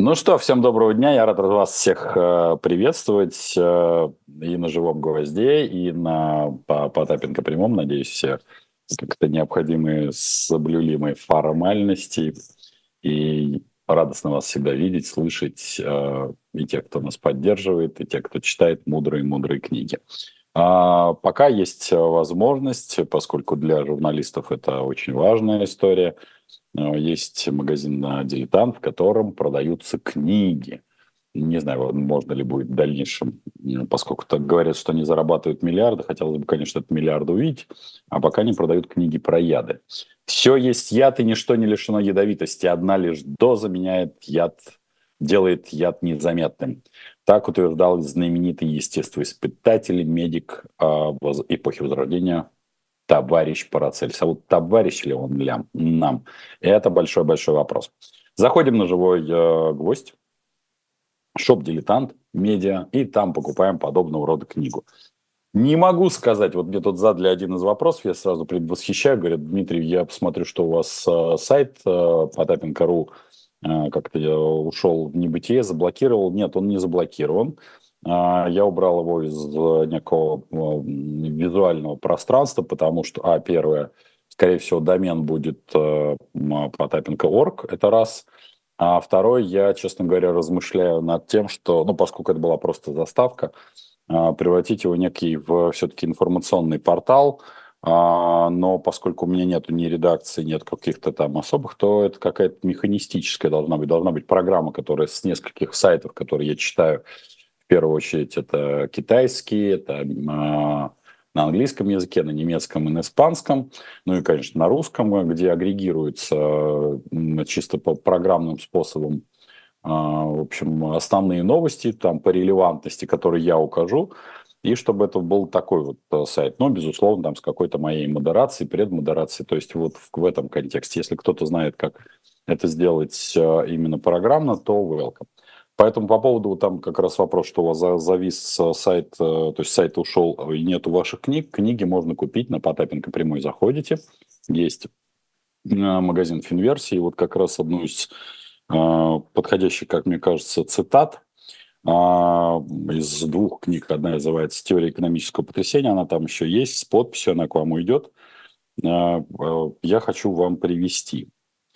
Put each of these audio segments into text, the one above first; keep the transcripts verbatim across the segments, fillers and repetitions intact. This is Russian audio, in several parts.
Ну что, всем доброго дня. Я рад вас всех э, приветствовать э, и на живом гвозде, и на по Потапенко прямом. Надеюсь, все как-то необходимые соблюли мои формальности. И радостно вас всегда видеть, слышать, э, и тех, кто нас поддерживает, и тех, кто читает мудрые-мудрые книги. А, пока есть э, возможность, поскольку для журналистов это очень важная история, э, есть магазин э, «Дилетант», в котором продаются книги. Не знаю, вот можно ли будет в дальнейшем, м, поскольку так говорят, что они зарабатывают миллиарды, хотелось бы, конечно, этот миллиард увидеть, а пока они продают книги про яды. Все есть яд, и ничто не лишено ядовитости. Одна лишь доза меняет яд, делает яд незаметным. Так утверждал знаменитый естествоиспытатель, медик а, воз- эпохи Возрождения товарищ Парацельс. А вот товарищ ли он лям, нам? Это большой-большой вопрос. Заходим на живой э, гвоздь, шоп «Дилетант», медиа, и там покупаем подобного рода книгу. Не могу сказать, вот мне тут задали один из вопросов, я сразу предвосхищаю, говорят: Дмитрий, я посмотрю, что у вас э, сайт э, Потапенко точка ру э, как-то э, ушел в небытие, заблокировал. Нет, он не заблокирован. А, я убрал его из э, некого э, визуального пространства, потому что, а, первое, скорее всего, домен будет э, Потапенко точка орг, это раз. А второй, я, честно говоря, размышляю над тем, что, ну, поскольку это была просто заставка, а, превратить его некий в все-таки информационный портал, а, но поскольку у меня нету ни редакции, нет каких-то там особых, то это какая-то механистическая должна быть. Должна быть программа, которая с нескольких сайтов, которые я читаю, в первую очередь это китайские, это а, на английском языке, на немецком и на испанском, ну и, конечно, на русском, где агрегируется м, чисто по программным способам, а, в общем, основные новости там по релевантности, которые я укажу, и чтобы это был такой вот э, сайт. Но, безусловно, там с какой-то моей модерацией, предмодерацией. То есть вот в, в этом контексте. Если кто-то знает, как это сделать э, именно программно, то welcome. Поэтому по поводу вот там как раз вопрос, что у вас за- завис э, сайт, э, то есть сайт ушел и нету ваших книг. Книги можно купить на Потапенко прямой. Заходите. Есть э, магазин Финверсии. Вот как раз одну из э, подходящих, как мне кажется, цитат а, из двух книг. Одна называется «Теория экономического потрясения», она там еще есть, с подписью, она к вам уйдет. А, а, Я хочу вам привести.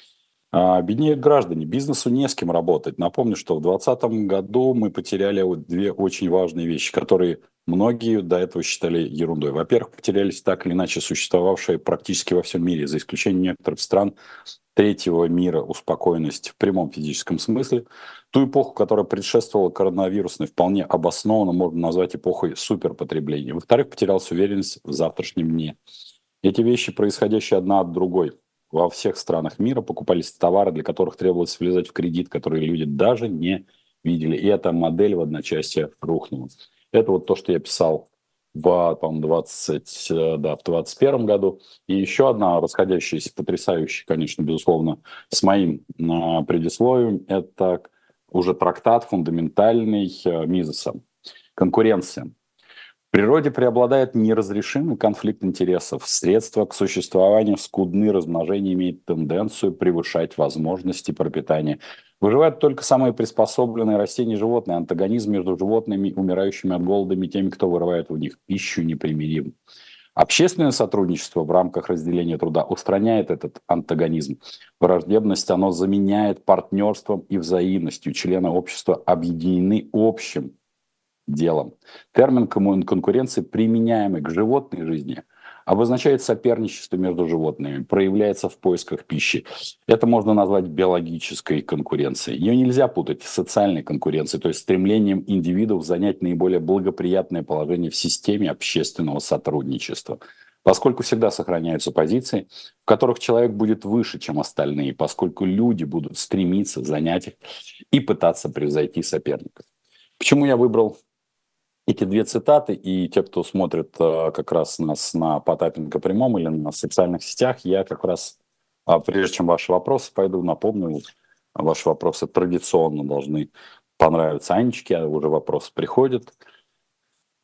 А, Беднеют граждане, бизнесу не с кем работать. Напомню, что в двадцатом году мы потеряли вот две очень важные вещи, которые многие до этого считали ерундой. Во-первых, потерялись так или иначе существовавшие практически во всем мире, за исключением некоторых стран третьего мира, успокоенность в прямом физическом смысле. Ту эпоху, которая предшествовала коронавирусной, вполне обоснованно можно назвать эпохой суперпотребления. Во-вторых, потерялась уверенность в завтрашнем дне. Эти вещи, происходящие одна от другой, во всех странах мира покупались товары, для которых требовалось влезать в кредит, которые люди даже не видели. И эта модель в одночасье рухнула. Это вот то, что я писал в, по-моему, двадцать, э, да, в двадцать первом году. И еще одна расходящаяся, потрясающая, конечно, безусловно, с моим э, предисловием, это уже трактат фундаментальный э, Мизеса «Конкуренция». В природе преобладает неразрешимый конфликт интересов. Средства к существованию скудны, размножение имеет тенденцию превышать возможности пропитания. Выживают только самые приспособленные растения и животные. Антагонизм между животными, умирающими от голода, и теми, кто вырывает у них пищу, непримирим. Общественное сотрудничество в рамках разделения труда устраняет этот антагонизм. Враждебность оно заменяет партнерством и взаимностью. Члены общества объединены общим делом. Термин конкуренции, применяемый к животной жизни, обозначает соперничество между животными, проявляется в поисках пищи. Это можно назвать биологической конкуренцией. Ее нельзя путать с социальной конкуренцией, то есть стремлением индивидов занять наиболее благоприятное положение в системе общественного сотрудничества. Поскольку всегда сохраняются позиции, в которых человек будет выше, чем остальные, поскольку люди будут стремиться занять их и пытаться превзойти соперников. Почему я выбрал эти две цитаты, и те, кто смотрит э, как раз нас на Потапенко прямом или на социальных сетях, я как раз, а, прежде чем ваши вопросы, пойду напомню, вот, ваши вопросы традиционно должны понравиться Анечке, а уже вопросы приходят.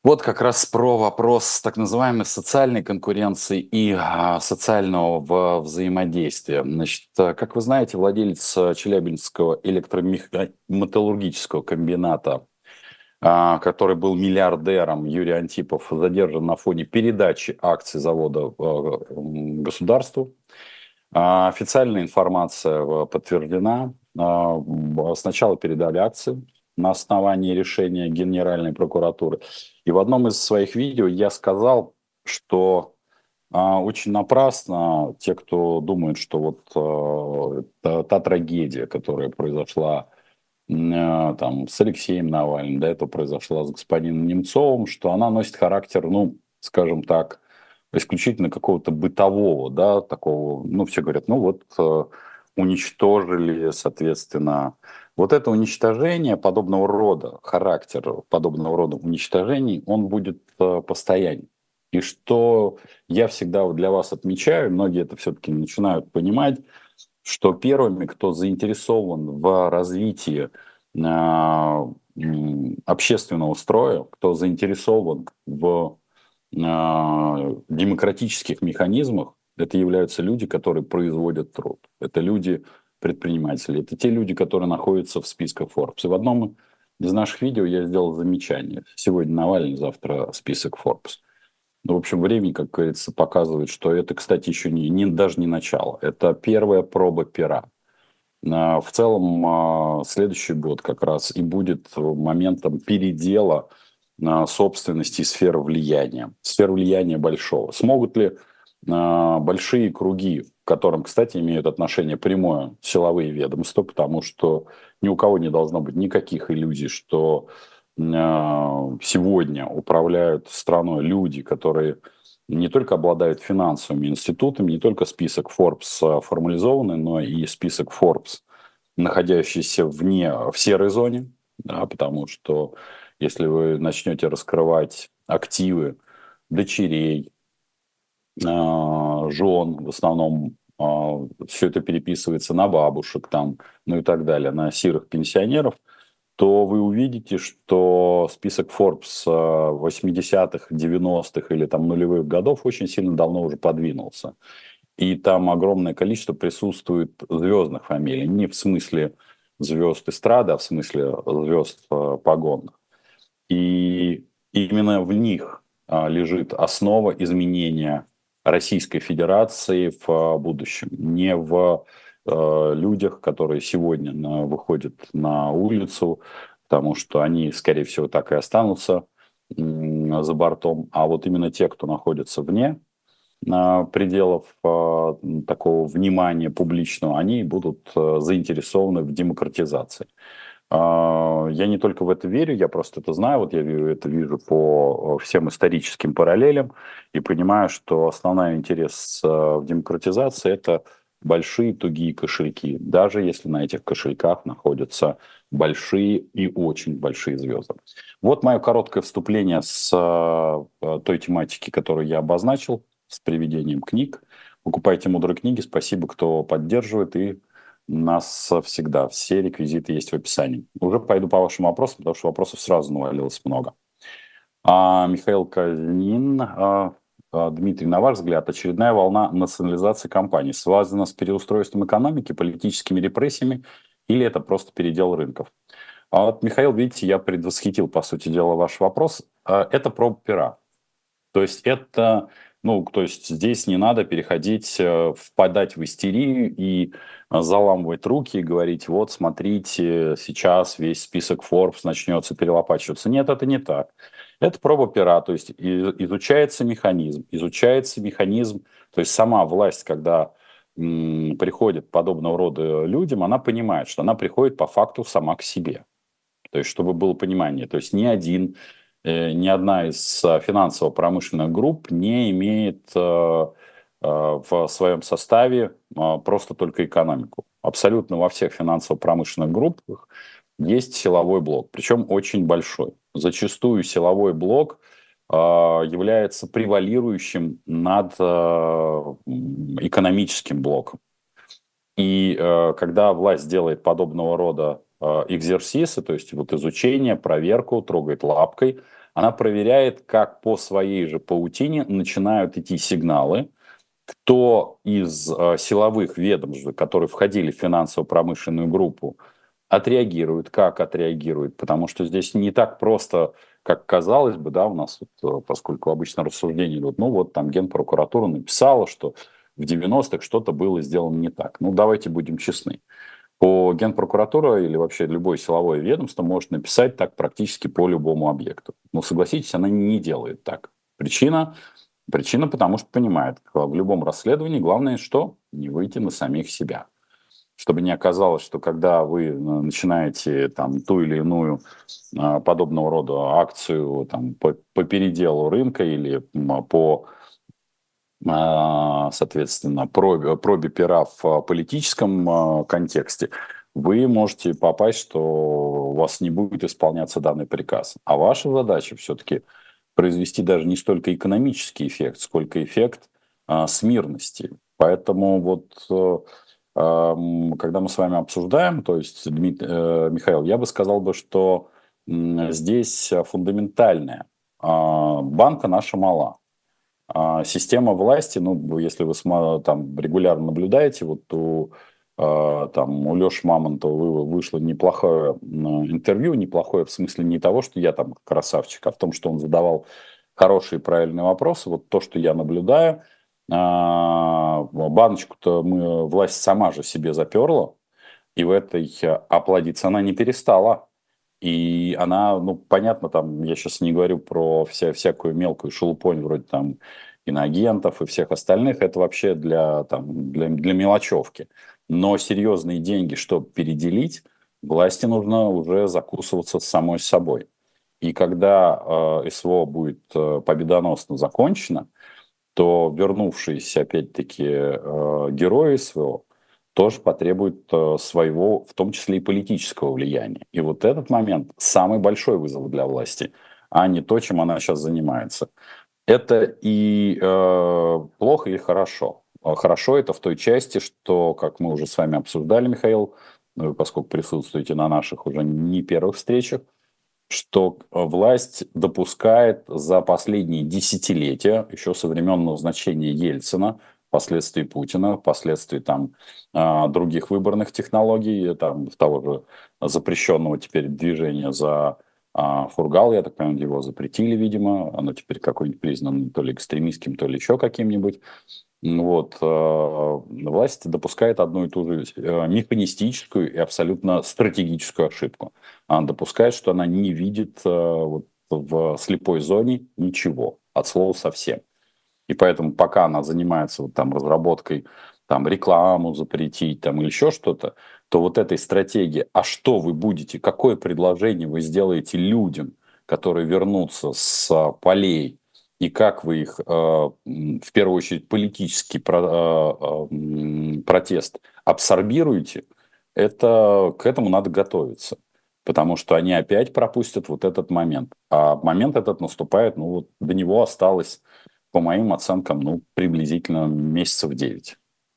Вот как раз про вопрос так называемой социальной конкуренции и а, социального в- взаимодействия. Значит, а, как вы знаете, владелец а, Челябинского электрометаллургического комбината, а, который был миллиардером, Юрий Антипов, задержан на фоне передачи акций завода а, м, государству. А, Официальная информация э, подтверждена. А, б- Сначала передали акции на основании решения Генеральной прокуратуры. И в одном из своих видео я сказал, что а, очень напрасно те, кто думает, что вот э, та, та трагедия, которая произошла м, э, там, с Алексеем Навальным, до этого произошла с господином Немцовым, что она носит характер, ну, скажем так, исключительно какого-то бытового, да, такого, ну, все говорят, ну, вот э, уничтожили, соответственно, вот это уничтожение подобного рода, характер подобного рода уничтожений, он будет э, постоянен. И что я всегда вот для вас отмечаю, многие это все-таки начинают понимать, что первыми, кто заинтересован в развитии а, м, общественного строя, кто заинтересован в а, демократических механизмах, это являются люди, которые производят труд. Это люди, предприниматели. Это те люди, которые находятся в списках Forbes. И в одном из наших видео я сделал замечание. Сегодня Навальный, завтра список Forbes. Ну, в общем, время, как говорится, показывает, что это, кстати, еще не, не, даже не начало. Это первая проба пера. А, В целом, а, следующий год как раз и будет моментом передела а, собственности и сфер влияния. Сфер влияния большого. Смогут ли а, большие круги, к которым, кстати, имеют отношение прямое силовые ведомства, потому что ни у кого не должно быть никаких иллюзий, что а, сегодня управляют страной люди, которые не только обладают финансовыми институтами, не только список Forbes а, формализованный, но и список Forbes, находящийся вне, в серой зоне, да, потому что если вы начнете раскрывать активы дочерей, а, жен, в основном а, все это переписывается на бабушек там, ну и так далее, на сирых пенсионеров, то вы увидите, что список Forbes а, восьмидесятых, девяностых или там нулевых годов очень сильно давно уже подвинулся. И там огромное количество присутствует звездных фамилий. Не в смысле звезд эстрады, а в смысле звезд э, погонных. И именно в них а, лежит основа изменения Российской Федерации в а, будущем. Не в э, людях, которые сегодня на, выходят на улицу, потому что они, скорее всего, так и останутся м, за бортом, а вот именно те, кто находится вне а, пределов а, такого внимания публичного, они будут а, заинтересованы в демократизации. А, Я не только в это верю, я просто это знаю, вот я вижу, это вижу по а, всем историческим параллелям и понимаю, что основной интерес а, в демократизации – это большие тугие кошельки, даже если на этих кошельках находятся большие и очень большие звезды. Вот мое короткое вступление с а, той тематики, которую я обозначил, с приведением книг. Покупайте мудрые книги. Спасибо, кто поддерживает. И у нас всегда все реквизиты есть в описании. Уже пойду по вашим вопросам, потому что вопросов сразу навалилось много. А, Михаил Казнин. А, а, Дмитрий, на ваш взгляд, очередная волна национализации компаний связана с переустройством экономики, политическими репрессиями или это просто передел рынков? А вот, Михаил, видите, я предвосхитил, по сути дела, ваш вопрос. А, Это проба пера. То есть это, ну, то есть здесь не надо переходить, э, впадать в истерию и э, заламывать руки и говорить, вот, смотрите, сейчас весь список Forbes начнется перелопачиваться. Нет, это не так. Это проба пера, то есть и- изучается механизм, изучается механизм, то есть сама власть, когда м, приходит подобного рода людям, она понимает, что она приходит по факту сама к себе. То есть, чтобы было понимание, то есть ни один, э, ни одна из э, финансово-промышленных групп не имеет э, э, в своем составе э, просто только экономику. Абсолютно во всех финансово-промышленных группах есть силовой блок, причем очень большой. Зачастую силовой блок э, является превалирующим над э, м, экономическим блоком. И э, когда власть делает подобного рода э, экзерсисы, то есть вот изучение, проверку, трогает лапкой, Она проверяет, как по своей же паутине начинают идти сигналы, кто из э, силовых ведомств, которые входили в финансово-промышленную группу, отреагирует, как отреагирует, потому что здесь не так просто, как казалось бы, да, у нас, вот, э, поскольку обычно рассуждения идут, ну вот там Генпрокуратура написала, что в девяностых что-то было сделано не так. Ну давайте будем честны. По Генпрокуратура или вообще любое силовое ведомство может написать так практически по любому объекту. Но согласитесь, она не делает так. Причина Причина, потому что понимает, в любом расследовании главное что? Не выйти на самих себя. Чтобы не оказалось, что когда вы э, начинаете там ту или иную а, подобного рода акцию там, по, по переделу рынка или м, по, а, соответственно, пробе, пробе пера в а, политическом а, контексте, вы можете попасть, что у вас не будет исполняться данный приказ. А ваша задача все-таки произвести даже не столько экономический эффект, сколько эффект а, смирности. Поэтому вот э, ам, когда мы с вами обсуждаем, то есть, Дмит- э, Михаил, я бы сказал бы, что м, здесь фундаментальная. А, банка наша мала. А, система власти, ну, если вы сма- там регулярно наблюдаете, вот у, а, там, у Леши Мамонтова вы- вышло неплохое м, интервью, неплохое в смысле не того, что я там красавчик, а в том, что он задавал хорошие и правильные вопросы. Вот то, что я наблюдаю, а, баночку-то мы, власть сама же себе заперла, и в этой э, оплодиться она не перестала. И она, ну, понятно, там, я сейчас не говорю про вся, всякую мелкую шелупонь, вроде там иноагентов и всех остальных, это вообще для, там, для, для мелочевки. Но серьезные деньги, чтобы переделить, власти нужно уже закусываться с самой собой. И когда э, СВО будет э, победоносно закончено, то вернувшиеся, опять-таки, э, герои СВО тоже потребуют э, своего, в том числе и политического влияния. И вот этот момент самый большой вызов для власти, а не то, чем она сейчас занимается. Это и э, плохо, и хорошо. А хорошо это в той части, что, как мы уже с вами обсуждали, Михаил, ну, вы, поскольку присутствуете на наших уже не первых встречах, что э, власть допускает за последние десятилетия, еще со времен назначения Ельцина, впоследствии Путина, впоследствии там а, других выборных технологий, там того же запрещенного теперь движения за а, Фургал, я так понимаю, его запретили, видимо, оно теперь какое-нибудь признано то ли экстремистским, то ли еще каким-нибудь. Ну вот, э, власть допускает одну и ту же э, механистическую и абсолютно стратегическую ошибку. Она допускает, что она не видит э, вот, в слепой зоне ничего, от слова совсем. И поэтому пока она занимается вот, там, разработкой там, рекламу запретить там, или еще что-то, то вот этой стратегии, а что вы будете, какое предложение вы сделаете людям, которые вернутся с а, полей, и как вы их, э, в первую очередь, политический про, э, м, протест абсорбируете, это, к этому надо готовиться. Потому что они опять пропустят вот этот момент. А момент этот наступает, ну вот до него осталось, по моим оценкам, ну, приблизительно месяцев девять.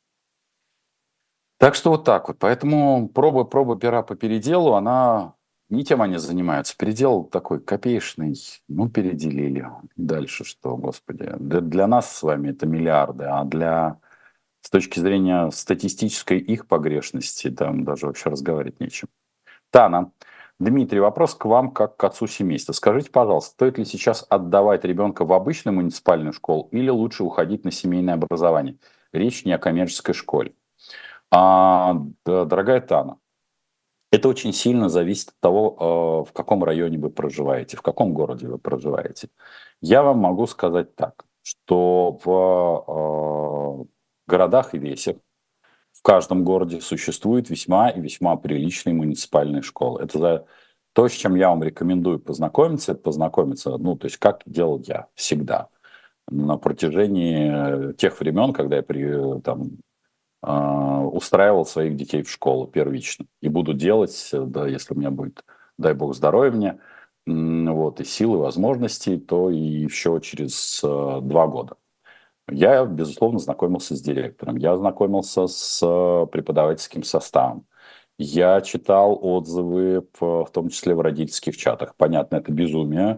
Так что вот так вот. Поэтому проба, проба пера по переделу, она не тем они занимаются. Передел такой копеечный, ну, переделили. Дальше что, господи. Для, для нас с вами это миллиарды, а для, с точки зрения статистической их погрешности, там даже вообще разговаривать нечем. Тана, Дмитрий, вопрос к вам как к отцу семейства. Скажите, пожалуйста, стоит ли сейчас отдавать ребенка в обычную муниципальную школу или лучше уходить на семейное образование? Речь не о коммерческой школе. А, да, дорогая Тана, это очень сильно зависит от того, э, в каком районе вы проживаете, в каком городе вы проживаете. Я вам могу сказать так, что в э, городах и весях в каждом городе существует весьма и весьма приличные муниципальные школы. Это за то, с чем я вам рекомендую познакомиться, это познакомиться, ну, то есть как делал я всегда на протяжении тех времен, когда я при, там, а, устраивал своих детей в школу первично. И буду делать, да, если у меня будет, дай бог, здоровья мне, м, вот, и силы, возможностей, то и еще через э, два года. Я, безусловно, знакомился с директором, я знакомился с э, преподавательским составом, я читал отзывы, в, в том числе в родительских чатах. Понятно, это безумие.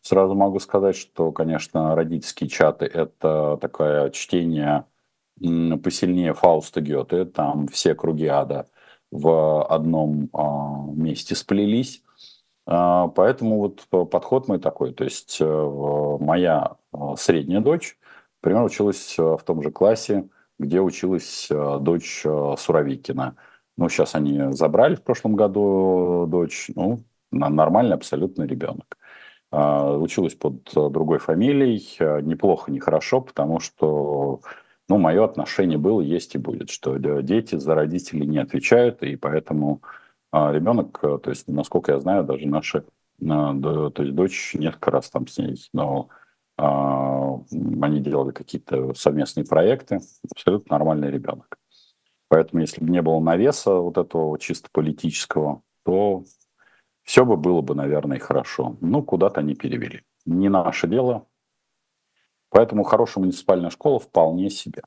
Сразу могу сказать, что, конечно, родительские чаты — это такое чтение м, посильнее Фауста Гёте. Там все круги ада в одном а, месте сплелись. А, Поэтому вот п- подход мой такой. То есть э, в- моя а, средняя дочь, например, училась э, в том же классе, где училась э, дочь э, Суровикина. Ну, сейчас они забрали в прошлом году дочь. Ну, на- нормальный абсолютно ребенок. А, Училась под э, другой фамилией. э, Неплохо, не хорошо, потому что, ну, мое отношение было, есть и будет, что э, дети за родителей не отвечают, и поэтому а, ребенок, э, то есть, насколько я знаю, даже наши, а, д- то есть дочь несколько раз там с ней, но а, м, они делали какие-то совместные проекты, абсолютно нормальный ребенок. Поэтому, если бы не было навеса вот этого вот чисто политического, то все бы было бы, наверное, и хорошо. Ну, куда-то они перевели. Не наше дело. Поэтому хорошая муниципальная школа вполне себе.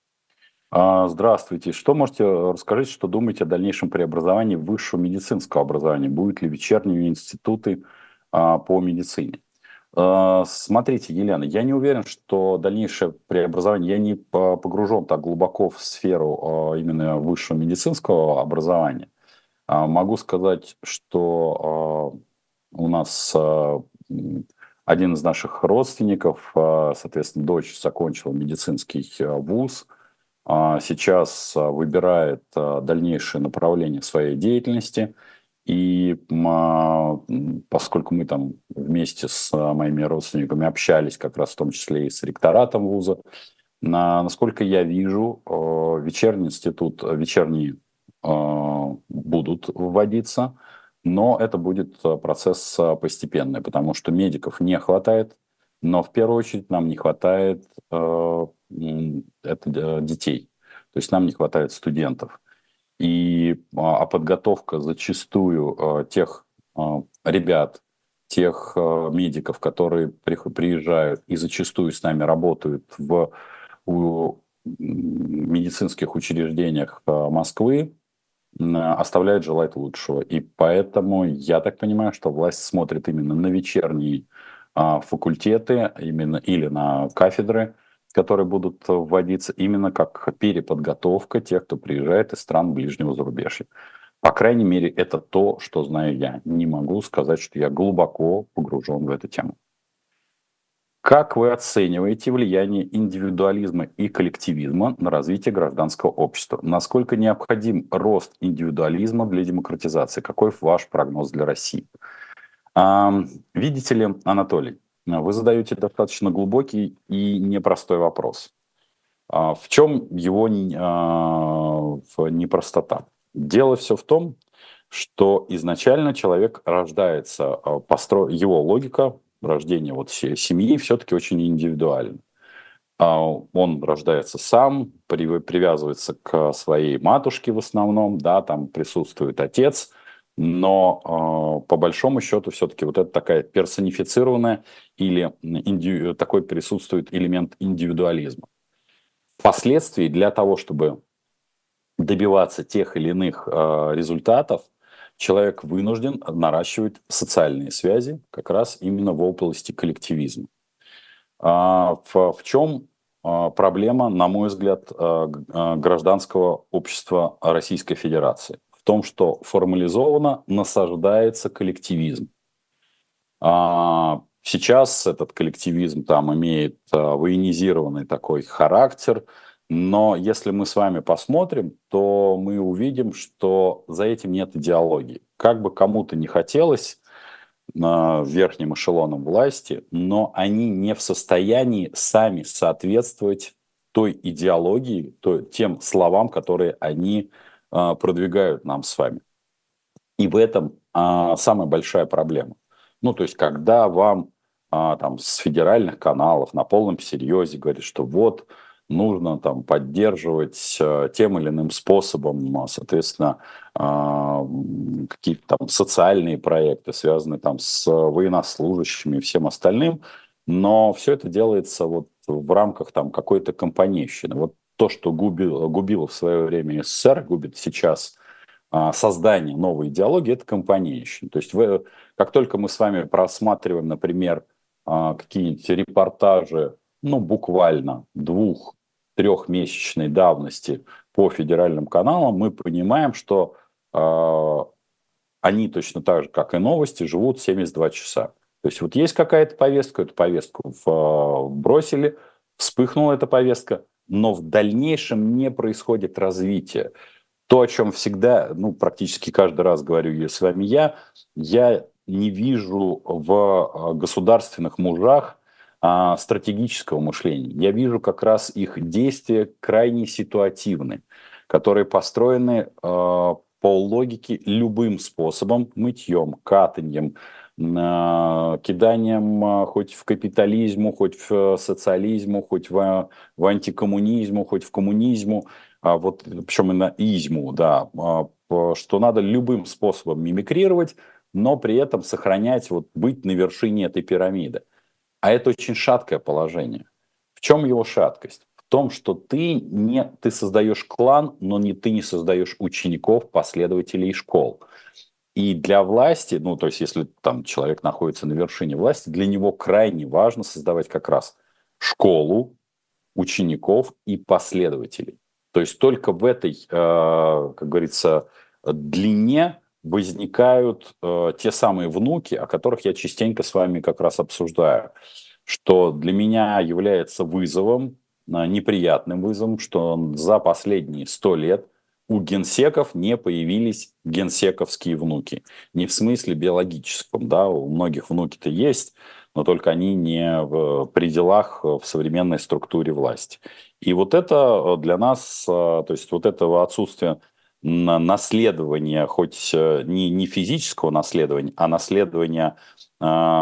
А, Здравствуйте. Что можете э, расскажите, что думаете о дальнейшем преобразовании высшего медицинского образования? Будут ли вечерние институты а, по медицине? А, Смотрите, Елена, я не уверен, что дальнейшее преобразование, я не по- погружен так глубоко в сферу а, именно высшего медицинского образования. А, Могу сказать, что а, у нас а, м, один из наших родственников, а, соответственно, дочь закончила медицинский а, вуз, а, сейчас а, выбирает а, дальнейшее направление своей деятельности. И м, а, м, поскольку мы там вместе с а, моими родственниками общались как раз в том числе и с ректоратом вуза, на, насколько я вижу, э, вечерний институт, э, вечерние э, будут вводиться, но это будет э, процесс э, постепенный, потому что медиков не хватает, но в первую очередь нам не хватает э, м, это, э, детей, то есть нам не хватает студентов. И а а подготовка зачастую э, тех э, ребят, тех э, медиков, которые прих- приезжают и зачастую с нами работают в у- медицинских учреждениях э, Москвы, м, оставляет желать лучшего. И поэтому я так понимаю, что власть смотрит именно на вечерние а, факультеты, именно или на кафедры, которые будут вводиться именно как переподготовка тех, кто приезжает из стран ближнего зарубежья. По крайней мере, это то, что знаю я. Не могу сказать, что я глубоко погружен в эту тему. Как вы оцениваете влияние индивидуализма и коллективизма на развитие гражданского общества? Насколько необходим рост индивидуализма для демократизации? Какой ваш прогноз для России? Ам, видите ли, Анатолий, вы задаете достаточно глубокий и непростой вопрос. А, в чем его н- а, в непростота? Дело все в том, что изначально человек рождается, а, постро... его логика рождения вот се- семьи все-таки очень индивидуальна. А, Он рождается сам, при- привязывается к своей матушке в основном, да, там присутствует отец, но а, по большому счету все-таки вот это такая персонифицированная или инди- такой присутствует элемент индивидуализма. Впоследствии для того, чтобы добиваться тех или иных э, результатов, человек вынужден наращивать социальные связи как раз именно в области коллективизма. А, в, в чем а, проблема, на мой взгляд, а, г- а, гражданского общества Российской Федерации? В том, что формализованно насаждается коллективизм. А, Сейчас этот коллективизм там имеет а, военизированный такой характер, но если мы с вами посмотрим, то мы увидим, что за этим нет идеологии. Как бы кому-то не хотелось а, верхним эшелонам власти, но они не в состоянии сами соответствовать той идеологии, то, тем словам, которые они а, продвигают нам с вами. И в этом а, самая большая проблема. Ну, то есть, когда вам а, там с федеральных каналов на полном серьезе говорят, что вот нужно там поддерживать а, тем или иным способом, а, соответственно, а, м, какие-то там социальные проекты, связанные там с военнослужащими и всем остальным, но все это делается вот в рамках там какой-то компанейщины. Вот то, что губило, губило в свое время СССР, губит сейчас а, создание новой идеологии — это компанейщина. То есть вы, как только мы с вами просматриваем, например, а, какие-нибудь репортажи, ну, буквально двух-трехмесячной давности по федеральным каналам, мы понимаем, что а, они точно так же, как и новости, живут семьдесят два часа. То есть вот есть какая-то повестка, эту повестку в, бросили, вспыхнула эта повестка, но в дальнейшем не происходит развития. То, о чем всегда, ну, практически каждый раз говорю я с вами я, я не вижу в государственных мужах а, стратегического мышления. Я вижу как раз их действия крайне ситуативны, которые построены а, по логике любым способом, мытьем, катаньем, а, киданием а, хоть в капитализму, хоть в социализму, хоть в, в антикоммунизму, хоть в коммунизму, а вот, причем именно изму, да, а, что надо любым способом мимикрировать, но при этом сохранять, вот, быть на вершине этой пирамиды. А это очень шаткое положение. В чем его шаткость? В том, что ты, не, ты создаешь клан, но не, ты не создаешь учеников, последователей школ. И для власти, ну, то есть, если там человек находится на вершине власти, для него крайне важно создавать как раз школу учеников и последователей. То есть только в этой, э, как говорится, длине возникают э, те самые внуки, о которых я частенько с вами как раз обсуждаю, что для меня является вызовом, э, неприятным вызовом, что за последние сто лет у генсеков не появились генсековские внуки. Не в смысле биологическом, да, у многих внуки-то есть, но только они не в пределах в современной структуре власти. И вот это для нас, то есть вот этого отсутствия наследования, хоть не, не физического наследования, а наследования э,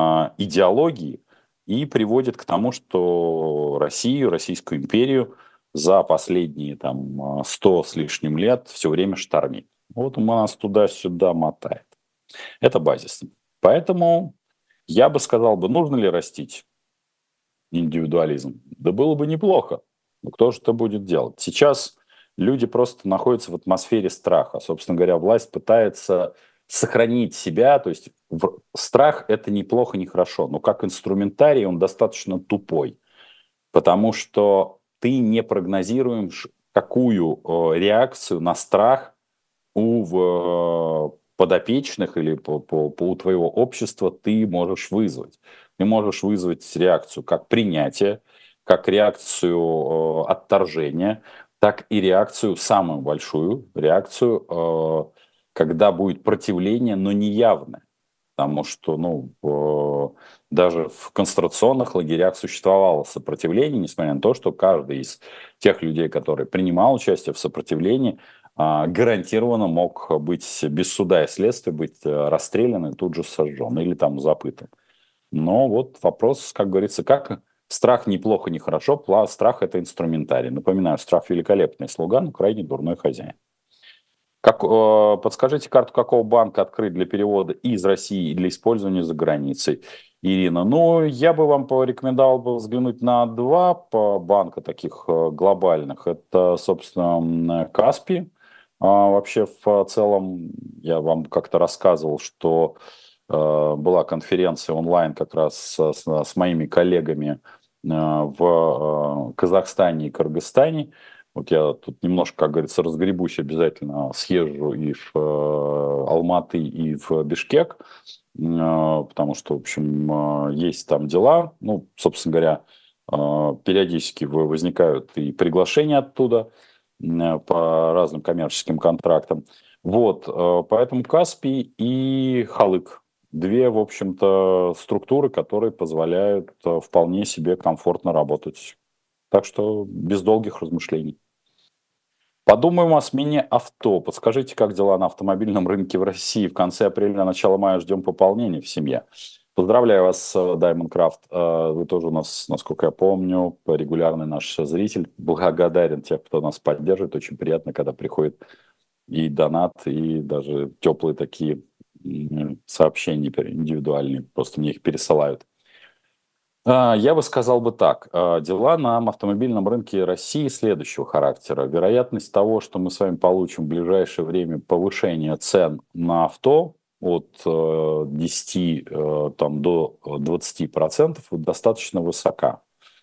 идеологии, и приводит к тому, что Россию, Российскую империю за последние там сто с лишним лет все время штормит. Вот у нас туда-сюда мотает. Это базисно. Поэтому я бы сказал, бы, нужно ли растить индивидуализм? Да было бы неплохо. Но кто же это будет делать? Сейчас люди просто находятся в атмосфере страха. Собственно говоря, власть пытается сохранить себя. То есть в... страх – это неплохо, не хорошо. Но как инструментарий он достаточно тупой. Потому что ты не прогнозируешь, какую э, реакцию на страх у в, подопечных или по, по, по у твоего общества ты можешь вызвать. Ты можешь вызвать реакцию как принятие, как реакцию э, отторжения, так и реакцию, самую большую реакцию, э, когда будет противление, но не явное. Потому что, ну, э, даже в концентрационных лагерях существовало сопротивление, несмотря на то, что каждый из тех людей, которые принимал участие в сопротивлении, э, гарантированно мог быть без суда и следствия, быть э, расстрелян и тут же сожжен или там запытан. Но вот вопрос, как говорится, как страх неплохо, не хорошо, страх – это инструментарий. Напоминаю, страх – великолепный слуга, но крайне дурной хозяин. Как, э, подскажите, карту какого банка открыть для перевода из России и для использования за границей, Ирина? Ну, я бы вам порекомендовал бы взглянуть на два банка таких э, глобальных. Это, собственно, Каспий. А вообще, в целом, я вам как-то рассказывал, что э, была конференция онлайн как раз с, с, с моими коллегами э, в э, Казахстане и Кыргызстане. Вот я тут немножко, как говорится, разгребусь, обязательно съезжу и в э, Алматы, и в Бишкек, э, потому что, в общем, э, есть там дела. Ну, собственно говоря, э, периодически возникают и приглашения оттуда э, по разным коммерческим контрактам. Вот, э, поэтому Каспий и Халык. Две, в общем-то, структуры, которые позволяют э, вполне себе комфортно работать. Так что без долгих размышлений. Подумаем о смене авто. Подскажите, как дела на автомобильном рынке в России? В конце апреля, начало мая ждем пополнения в семье. Поздравляю вас, Diamond Craft. Вы тоже у нас, насколько я помню, регулярный наш зритель. Благодарен тем, кто нас поддерживает. Очень приятно, когда приходит и донат, и даже теплые такие сообщения индивидуальные. Просто мне их пересылают. Я бы сказал бы так. Дела на автомобильном рынке России следующего характера. Вероятность того, что мы с вами получим в ближайшее время повышение цен на авто, от э, десяти э, там, до двадцати процентов достаточно высока.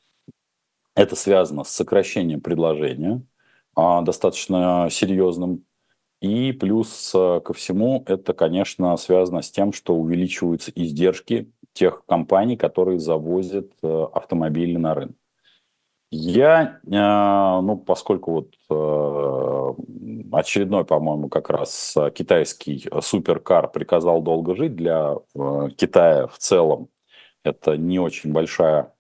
Это связано с сокращением предложения, а, достаточно серьезным. И плюс э, ко всему это, конечно, связано с тем, что увеличиваются издержки тех компаний, которые завозят э, автомобили на рынок. Я, э, ну, поскольку вот э, очередной, по-моему, как раз э, китайский суперкар приказал долго жить для э, Китая в целом, это не очень большая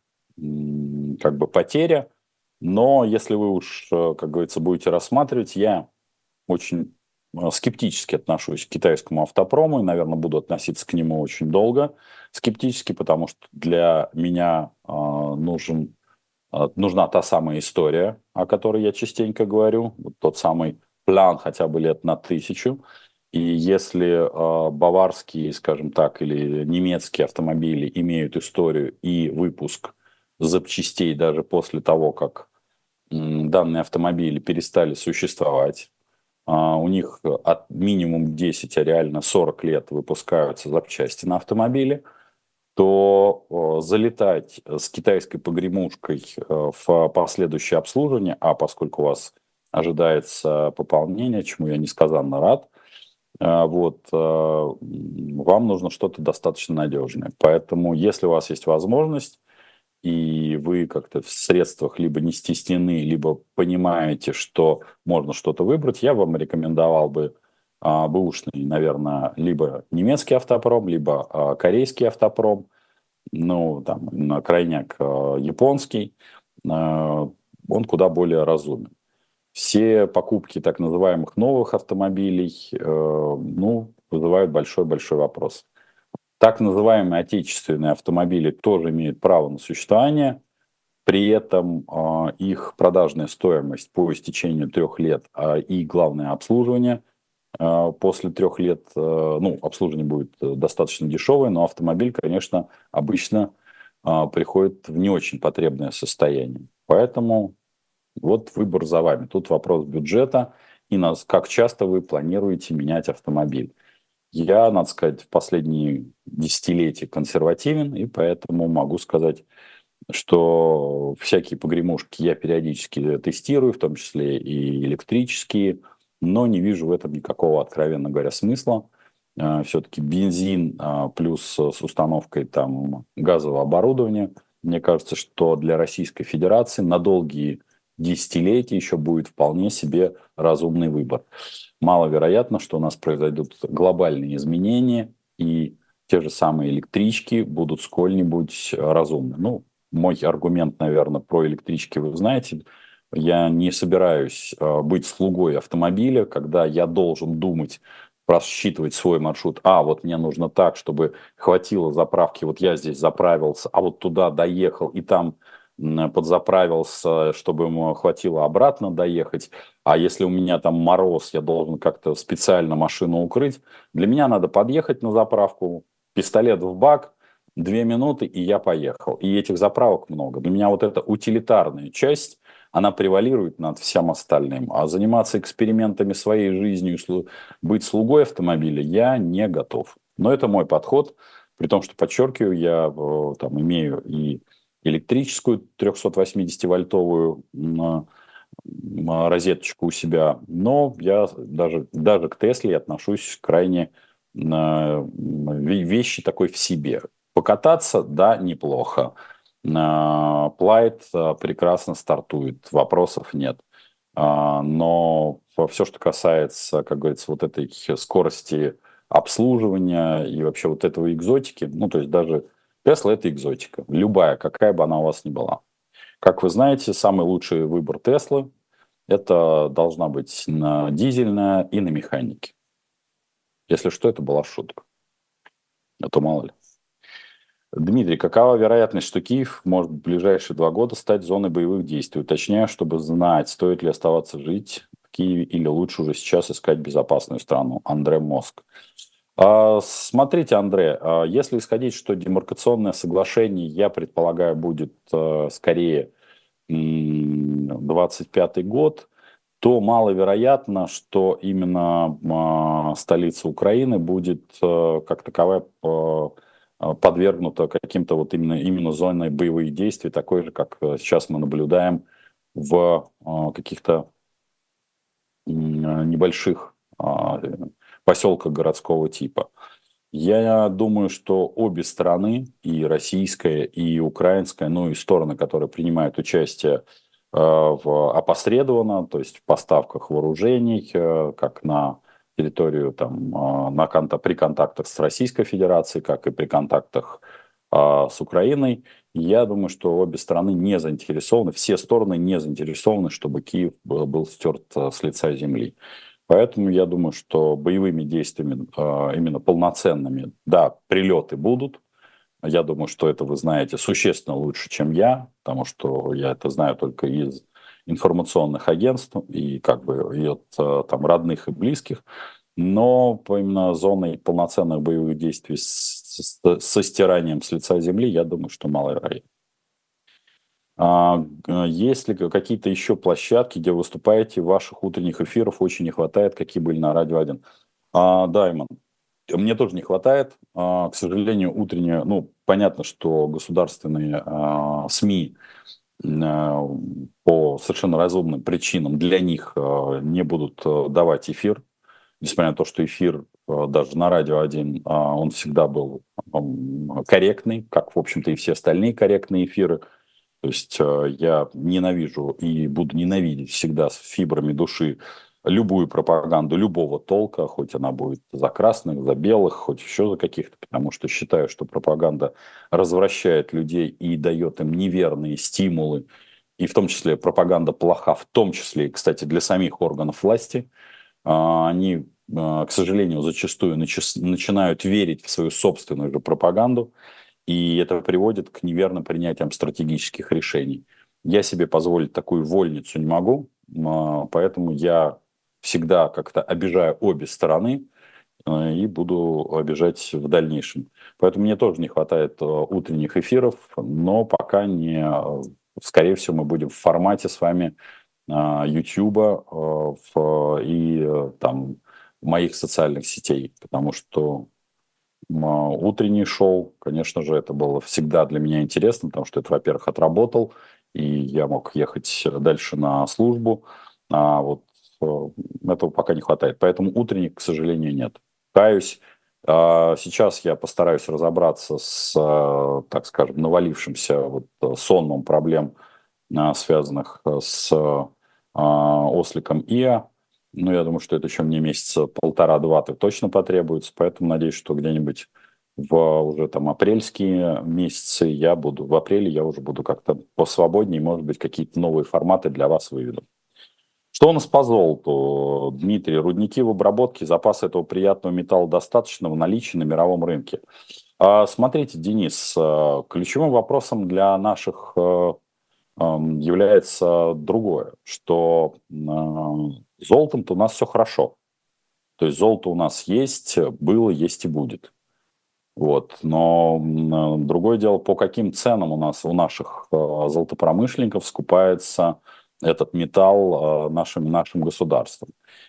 м, как бы потеря, но если вы уж, э, как говорится, будете рассматривать, я очень э, скептически отношусь к китайскому автопрому и, наверное, буду относиться к нему очень долго скептически, потому что для меня э, нужен а, нужна та самая история, о которой я частенько говорю, вот тот самый план хотя бы лет на тысячу. И если э, баварские, скажем так, или немецкие автомобили имеют историю и выпуск запчастей даже после того, как м, данные автомобили перестали существовать, а, у них от минимум десять, а реально сорок лет выпускаются запчасти на автомобили, то э, залетать с китайской погремушкой э, в последующее обслуживание, а поскольку у вас ожидается пополнение, чему я несказанно рад, э, вот, э, вам нужно что-то достаточно надежное. Поэтому, если у вас есть возможность, и вы как-то в средствах либо не стеснены, либо понимаете, что можно что-то выбрать, я вам рекомендовал бы а, бэушный, наверное, либо немецкий автопром, либо а, корейский автопром, ну, там, на крайняк э, японский, э, он куда более разумен. Все покупки так называемых новых автомобилей, э, ну, вызывают большой-большой вопрос. Так называемые отечественные автомобили тоже имеют право на существование, при этом э, их продажная стоимость по истечению трех лет а, и главное обслуживание э, после трех лет, э, ну, обслуживание будет э, достаточно дешевое, но автомобиль, конечно, обычно э, приходит в не очень потребное состояние. Поэтому вот выбор за вами. Тут вопрос бюджета и нас, как часто вы планируете менять автомобиль. Я, надо сказать, в последние десятилетия консервативен, и поэтому могу сказать, что всякие погремушки я периодически тестирую, в том числе и электрические, но не вижу в этом никакого, откровенно говоря, смысла. Э, Все-таки бензин а, плюс с установкой там газового оборудования, мне кажется, что для Российской Федерации на долгие десятилетия еще будет вполне себе разумный выбор. Маловероятно, что у нас произойдут глобальные изменения, и те же самые электрички будут сколь-нибудь разумны. Ну, мой аргумент, наверное, про электрички вы знаете. Я не собираюсь э, быть слугой автомобиля, когда я должен думать, просчитывать свой маршрут. А, вот мне нужно так, чтобы хватило заправки. Вот я здесь заправился, а вот туда доехал, и там м, подзаправился, чтобы ему хватило обратно доехать. А если у меня там мороз, я должен как-то специально машину укрыть. Для меня надо подъехать на заправку, пистолет в бак, две минуты, и я поехал. И этих заправок много. Для меня вот эта утилитарная часть, она превалирует над всем остальным. А заниматься экспериментами своей жизнью, быть слугой автомобиля, я не готов. Но это мой подход. При том, что, подчеркиваю, я э, там имею и электрическую трехсотвосьмидесятивольтовую розеточку у себя, но я даже, даже к Тесле отношусь крайне э, вещи такой в себе. Покататься, да, неплохо. Плайт прекрасно стартует, вопросов нет. А, Но все, что касается, как говорится, вот этой скорости обслуживания и вообще вот этого экзотики, ну, то есть даже Тесла – это экзотика, любая, какая бы она у вас ни была. Как вы знаете, самый лучший выбор Теслы – это должна быть на дизельная и на механике. Если что, это была шутка, а то мало ли. Дмитрий, какова вероятность, что Киев может в ближайшие два года стать зоной боевых действий? Уточняю, чтобы знать, стоит ли оставаться жить в Киеве или лучше уже сейчас искать безопасную страну. Андре Моск. А, смотрите, Андре, а, если исходить, что демаркационное соглашение, я предполагаю, будет а, скорее м, двадцать пятый год, то маловероятно, что именно э, столица Украины будет э, как таковая э, подвергнута каким-то вот именно, именно зоной боевых действий, такой же, как сейчас мы наблюдаем в э, каких-то э, небольших э, поселках городского типа. Я думаю, что обе стороны, и российская, и украинская, ну и стороны, которые принимают участие э, в опосредованно, то есть в поставках вооружений, э, как на территорию, там, э, на конта- при контактах с Российской Федерацией, как и при контактах э, с Украиной, я думаю, что обе стороны не заинтересованы, все стороны не заинтересованы, чтобы Киев был, был стерт э, с лица земли. Поэтому я думаю, что боевыми действиями, э, именно полноценными, да, прилеты будут. Я думаю, что это вы знаете существенно лучше, чем я, потому что я это знаю только из информационных агентств и как бы и от э, там родных и близких. Но по именно зоной полноценных боевых действий с, с- со стиранием с лица земли, я думаю, что маловероятно. А, г- есть ли какие-то еще площадки, где выступаете, ваших утренних эфиров очень не хватает, какие были на Радио один? А, да, Иман, мне тоже не хватает. А, к сожалению, утренние, ну, понятно, что государственные а, СМИ а, по совершенно разумным причинам для них а, не будут а, давать эфир, несмотря на то, что эфир а, даже на Радио один, а, он всегда был ам, корректный, как, в общем-то, и все остальные корректные эфиры. То есть э, я ненавижу и буду ненавидеть всегда с фибрами души любую пропаганду любого толка, хоть она будет за красных, за белых, хоть еще за каких-то, потому что считаю, что пропаганда развращает людей и дает им неверные стимулы, и в том числе пропаганда плоха, в том числе, кстати, для самих органов власти. А, Они, а, к сожалению, зачастую начи- начинают верить в свою собственную же пропаганду, и это приводит к неверным принятиям стратегических решений. Я себе позволить такую вольницу не могу, а, поэтому я всегда как-то обижаю обе стороны э, и буду обижать в дальнейшем. Поэтому мне тоже не хватает э, утренних эфиров, но пока не... э, Скорее всего, мы будем в формате с вами Ютуба и э, там моих социальных сетей, потому что М, а, утреннее шоу, конечно же, это было всегда для меня интересно, потому что это, во-первых, отработал, и я мог ехать дальше на службу, а вот э, этого пока не хватает. Поэтому утренник, к сожалению, нет. Каюсь. А, Сейчас я постараюсь разобраться с, э, так скажем, навалившимся вот э, сонмом проблем, а, связанных э, с а, осликом Иа. Ну, я думаю, что это еще мне месяца полтора-два точно потребуется, поэтому надеюсь, что где-нибудь в уже там апрельские месяцы я буду, в апреле я уже буду как-то посвободнее, может быть, какие-то новые форматы для вас выведу. Что у нас по золоту, Дмитрий? Рудники в обработке, запас этого приятного металла достаточно в наличии на мировом рынке. А, Смотрите, Денис, э, ключевым вопросом для наших э, эм, является другое, что э, золотом-то у нас все хорошо. То есть золото у нас есть, было, есть и будет. Вот. Но м, другое дело, по каким ценам у нас, у наших э, золотопромышленников скупается этот металл э, нашим, нашим государством.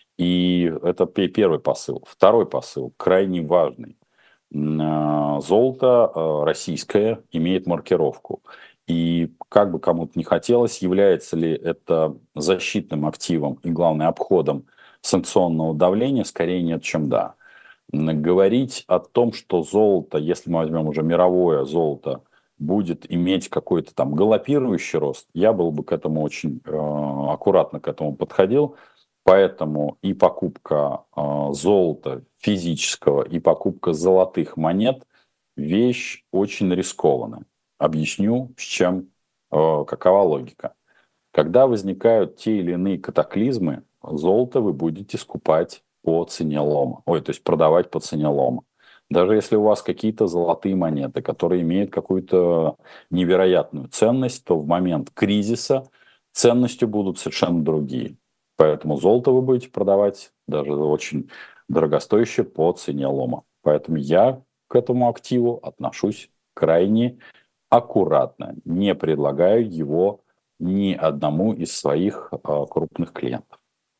И это пе- первый посыл. Второй посыл, крайне важный. М, э, Золото э, российское имеет маркировку. И как бы кому-то не хотелось, является ли это защитным активом и, главное, обходом санкционного давления, скорее нет, чем да. Говорить о том, что золото, если мы возьмем уже мировое золото, будет иметь какой-то там галопирующий рост, я был бы к этому очень э, аккуратно к этому подходил. Поэтому и покупка э, золота физического, и покупка золотых монет вещь очень рискованная. Объясню, с чем, э, какова логика. Когда возникают те или иные катаклизмы, золото вы будете скупать по цене лома. Ой, то есть продавать по цене лома. Даже если у вас какие-то золотые монеты, которые имеют какую-то невероятную ценность, то в момент кризиса ценностью будут совершенно другие. Поэтому золото вы будете продавать даже очень дорогостоящее по цене лома. Поэтому я к этому активу отношусь крайне аккуратно, не предлагаю его ни одному из своих а, крупных клиентов.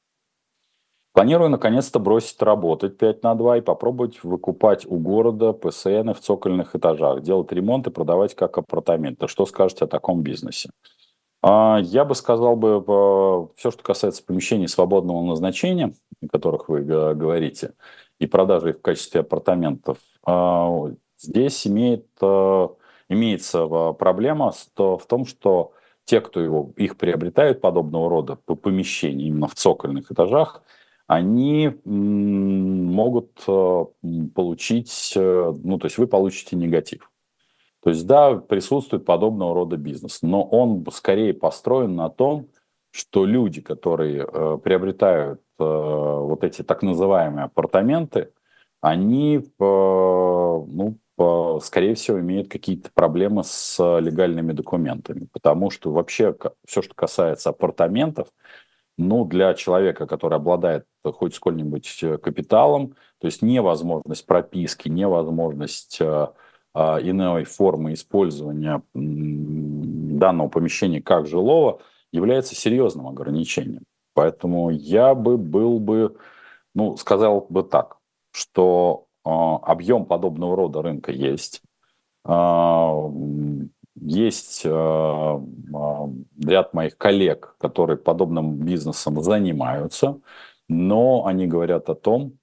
Планирую наконец-то бросить работать пять на два и попробовать выкупать у города П С Ны в цокольных этажах, делать ремонт и продавать как апартаменты. Что скажете о таком бизнесе? А, Я бы сказал бы, все, что касается помещений свободного назначения, о которых вы га- говорите, и продажи их в качестве апартаментов, а, здесь имеет, э, имеется а, проблема с то- в том, что те, кто его, их приобретают, подобного рода по- помещения именно в цокольных этажах, они м, могут э, м, получить, э, ну, то есть вы получите негатив. То есть, да, присутствует подобного рода бизнес, но он скорее построен на том, что люди, которые э, приобретают э, вот эти так называемые апартаменты, они, э, ну, по- скорее всего, имеют какие-то проблемы с легальными документами, потому что вообще все, что касается апартаментов, ну, для человека, который обладает хоть сколь-нибудь э, капиталом, то есть невозможность прописки, невозможность э, а, иной формы использования м, данного помещения как жилого является серьезным ограничением. Поэтому я бы был бы, ну, сказал бы так, что э, объем подобного рода рынка есть. А, м, Есть а, а, ряд моих коллег, которые подобным бизнесом занимаются, но они говорят о том,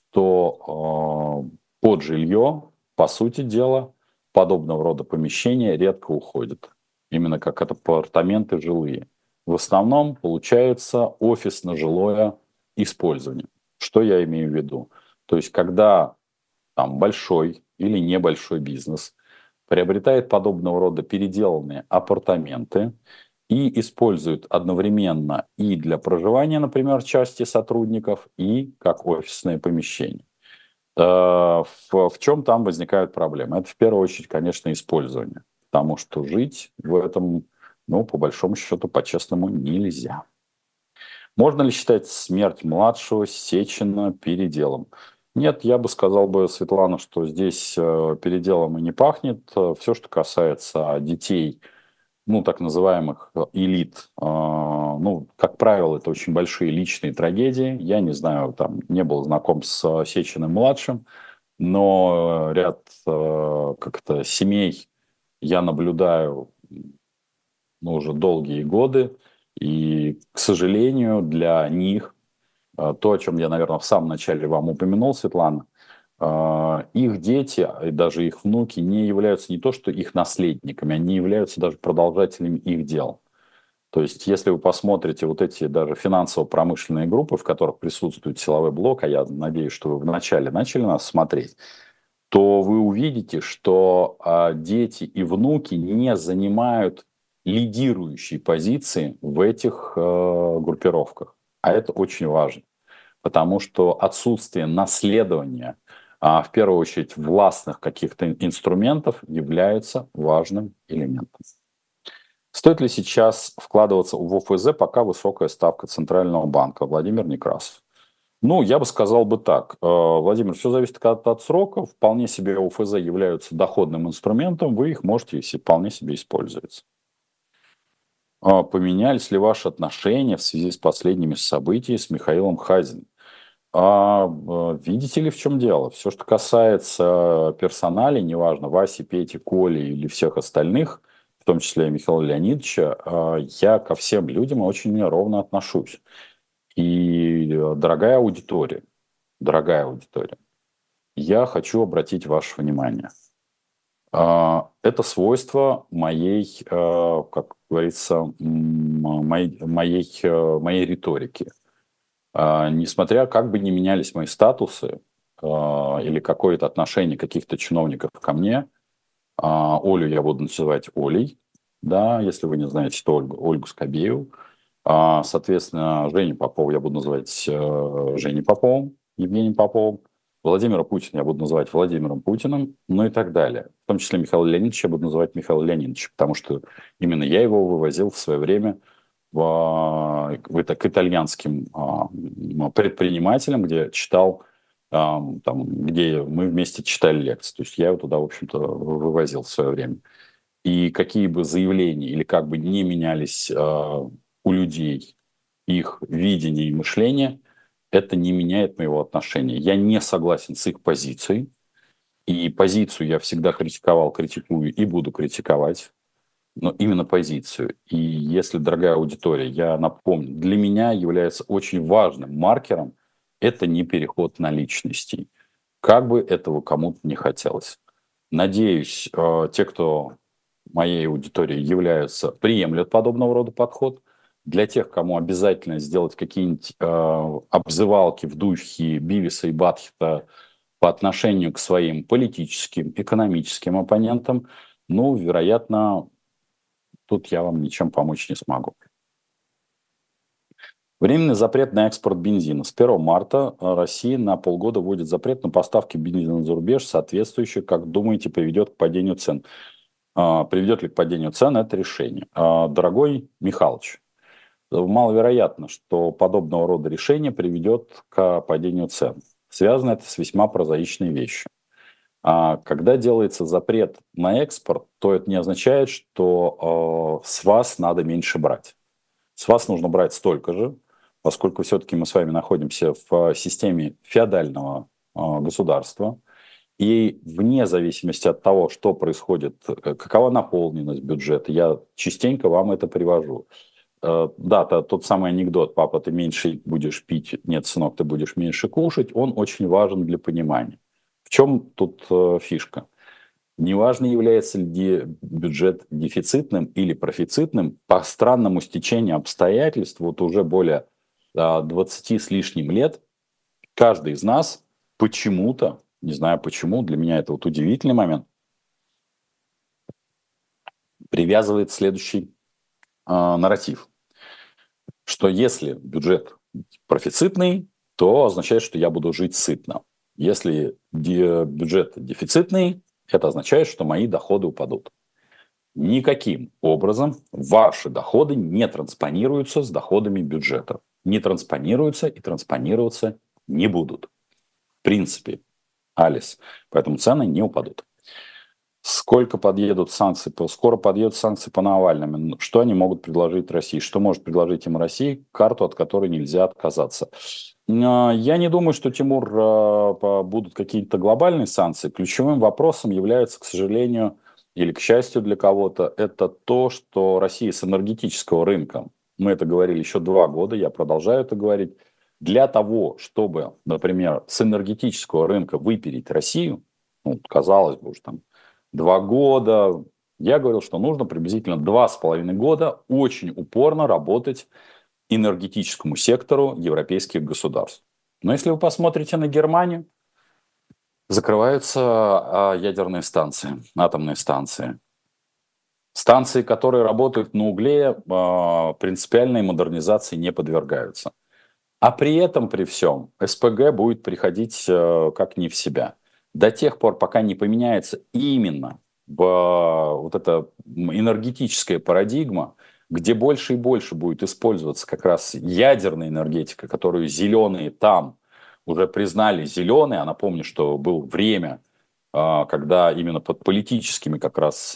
что а, под жилье, по сути дела, подобного рода помещения редко уходят. Именно как это апартаменты жилые. В основном получается офисно-жилое использование. Что я имею в виду? То есть, когда там большой или небольшой бизнес приобретает подобного рода переделанные апартаменты и использует одновременно и для проживания, например, части сотрудников, и как офисное помещение. Э, В, в чем там возникают проблемы? Это в первую очередь, конечно, использование, потому что жить в этом, ну, по большому счету, по-честному, нельзя. Можно ли считать смерть младшего Сечина переделом? Нет, я бы сказал бы, Светлана, что здесь э, переделом и не пахнет. Все, что касается детей, ну, так называемых э, элит, э, ну, как правило, это очень большие личные трагедии. Я не знаю, там, не был знаком с Сечиным-младшим, но ряд э, как-то семей я наблюдаю, ну, уже долгие годы, и, к сожалению, для них а, то, о чем я, наверное, в самом начале вам упомянул, Светлана, а, их дети и даже их внуки не являются не то, что их наследниками, они являются даже продолжателями их дел. То есть, если вы посмотрите вот эти даже финансово-промышленные группы, в которых присутствует силовой блок, а я надеюсь, что вы вначале начали нас смотреть, то вы увидите, что а, дети и внуки не занимают лидирующие позиции в этих э, группировках. А это очень важно. Потому что отсутствие наследования, а, в первую очередь властных каких-то инструментов, является важным элементом. Стоит ли сейчас вкладываться в О Ф З, пока высокая ставка Центрального банка? Владимир Некрасов. Ну, я бы сказал бы так. Э, Владимир, все зависит от, от срока. Вполне себе О Ф З являются доходным инструментом, вы их можете си- вполне себе использовать. А Поменялись ли ваши отношения в связи с последними событиями с Михаилом Хазиным? А, э, видите ли, в чем дело? Все, что касается персоналей, неважно, Васи, Пети, Коли или всех остальных, в том числе и Михаила Леонидовича, а, я ко всем людям очень ровно отношусь. И, э, дорогая аудитория, дорогая аудитория, я хочу обратить ваше внимание. А, Это свойство моей, э, как говорится, м, моей, моей, э, моей риторики. А, Несмотря как бы ни менялись мои статусы а, или какое-то отношение каких-то чиновников ко мне, а, Олю я буду называть Олей, да, если вы не знаете, то Ольгу, Ольгу Скобееву. А, Соответственно, Женю Попова я буду называть э, Женей Поповым, Евгением Поповым. Владимира Путина я буду называть Владимиром Путиным, ну и так далее. В том числе Михаила Леонидовича я буду называть Михаилом Леонидовичем, потому что именно я его вывозил в свое время в, в это, к итальянским а, предпринимателям, где читал, а, там, где мы вместе читали лекции. То есть я его туда, в общем-то, вывозил в свое время. И какие бы заявления или как бы не менялись а, у людей их видение и мышление, Это не меняет моего отношения. Я не согласен с их позицией. И позицию я всегда критиковал, критикую и буду критиковать. Но именно позицию. И если, дорогая аудитория, я напомню, для меня является очень важным маркером это не переход на личностей. Как бы этого кому-то не хотелось. Надеюсь, э, те, кто моей аудитории являются, приемлют подобного рода подход. Для тех, кому обязательно сделать какие-нибудь э, обзывалки в духе Бивиса и Батхета по отношению к своим политическим, экономическим оппонентам, ну, вероятно, тут я вам ничем помочь не смогу. Временный запрет на экспорт бензина. С первого марта Россия на полгода вводит запрет на поставки бензина за рубеж, соответствующий, как думаете, приведет к падению цен. А, приведет ли к падению цен это решение? А, дорогой Михалыч, маловероятно, что подобного рода решение приведет к падению цен. Связано это с весьма прозаичной вещью. А когда делается запрет на экспорт, то это не означает, что э, с вас надо меньше брать. С вас нужно брать столько же, поскольку все-таки мы с вами находимся в системе феодального э, государства. И вне зависимости от того, что происходит, э, какова наполненность бюджета, я частенько вам это привожу. Э, да, то, тот самый анекдот «папа, ты меньше будешь пить, нет, сынок, ты будешь меньше кушать», он очень важен для понимания. В чем тут э, фишка? Неважно, является ли бюджет дефицитным или профицитным, по странному стечению обстоятельств, вот уже более э, двадцати с лишним лет, каждый из нас почему-то, не знаю почему, для меня это вот удивительный момент, привязывает следующий э, нарратив, что если бюджет профицитный, то означает, что я буду жить сытно. Если бюджет дефицитный, это означает, что мои доходы упадут. Никаким образом ваши доходы не транспонируются с доходами бюджета. Не транспонируются и транспонироваться не будут. В принципе, Алис. Поэтому цены не упадут. Сколько подъедут санкции? Скоро подъедут санкции по Навальному. Что они могут предложить России? Что может предложить им Россия? Карту, от которой нельзя отказаться. Я не думаю, что, Тимур, будут какие-то глобальные санкции. Ключевым вопросом является, к сожалению, или к счастью для кого-то, это то, что Россия с энергетического рынка, мы это говорили еще два года, я продолжаю это говорить, для того, чтобы, например, с энергетического рынка выпереть Россию, ну, казалось бы, уж там два года, я говорил, что нужно приблизительно два с половиной года очень упорно работать энергетическому сектору европейских государств. Но если вы посмотрите на Германию, закрываются а, ядерные станции, атомные станции. Станции, которые работают на угле, а, принципиальной модернизации не подвергаются. А при этом, при всем, СПГ будет приходить а, как не в себя. До тех пор, пока не поменяется именно в, а, вот эта энергетическая парадигма, где больше и больше будет использоваться как раз ядерная энергетика, которую зеленые там уже признали зеленые. А напомню, что было время, когда именно под политическими как раз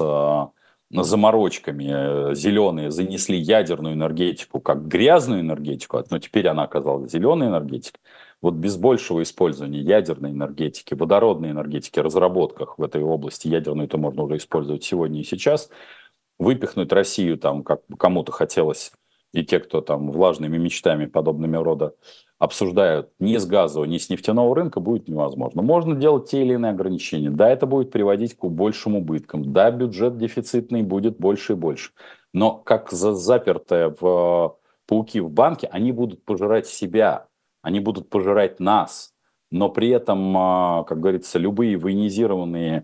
заморочками зеленые занесли ядерную энергетику как грязную энергетику, но теперь она оказалась зеленой энергетикой. Вот без большего использования ядерной энергетики, водородной энергетики, разработках в этой области, ядерную это можно уже использовать сегодня и сейчас, выпихнуть Россию там, как кому-то хотелось, и те, кто там влажными мечтами подобными рода обсуждают, ни с газового, ни с нефтяного рынка будет невозможно. Можно делать те или иные ограничения. Да, это будет приводить к большим убыткам. Да, бюджет дефицитный будет больше и больше. Но как запертые в пауки в банке, они будут пожирать себя, они будут пожирать нас. Но при этом, как говорится, любые военизированные